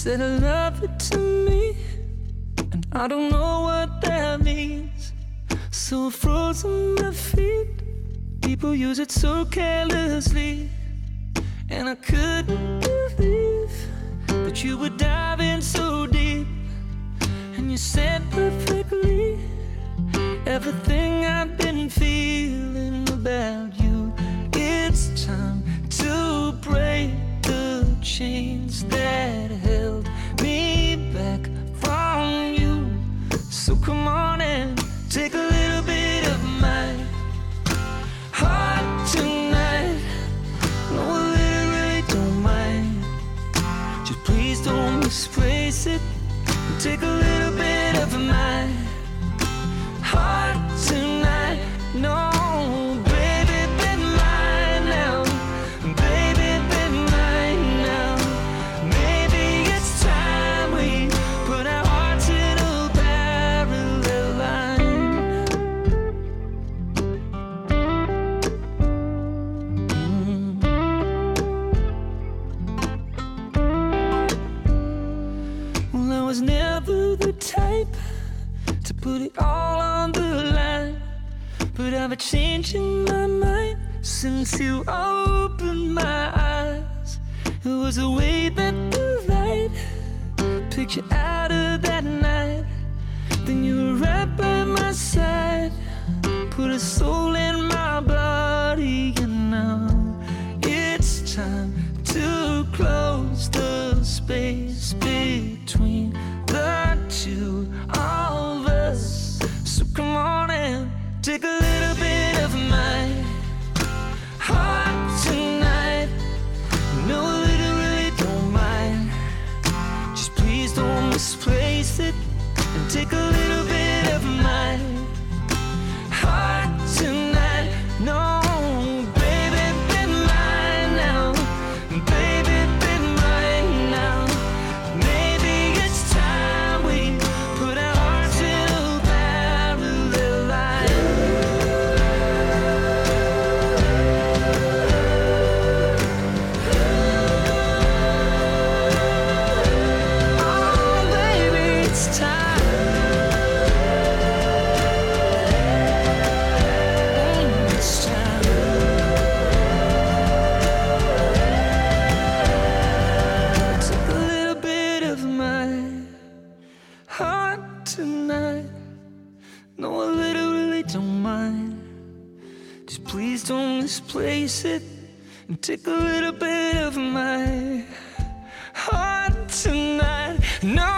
said I love it to me, and I don't know what that means. So I froze on my feet. People use it so carelessly, and I couldn't believe that you were diving so deep. And you said perfectly everything I've been feeling about you. It's time to break the chains that held me back from you. So come on and take a little bit of my heart tonight. No, I really don't mind. Just please don't misplace it. Take a little bit of my heart tonight. No, baby, be mine now. Baby, be mine now. Maybe it's time we put our hearts in a parallel line. Well, I was never the type to put it all on the line, but I've been changing my mind since you opened my eyes. It was the way that the light picked you out of that night. Then you were right by my side, put a soul in my body, and now it's time to close the space between the two of us. So come on and take a little bit of my heart tonight. No, I really don't mind. Just please don't misplace it, and take a little bit of my heart tonight. No, baby, be mine now. Baby, be mine now. Maybe it's time we put our hearts in a parallel line. Oh, baby, it's time. It's time. Take a little bit of my heart tonight. No, I literally don't mind. Just please don't misplace it, and take a little bit of my heart tonight. No,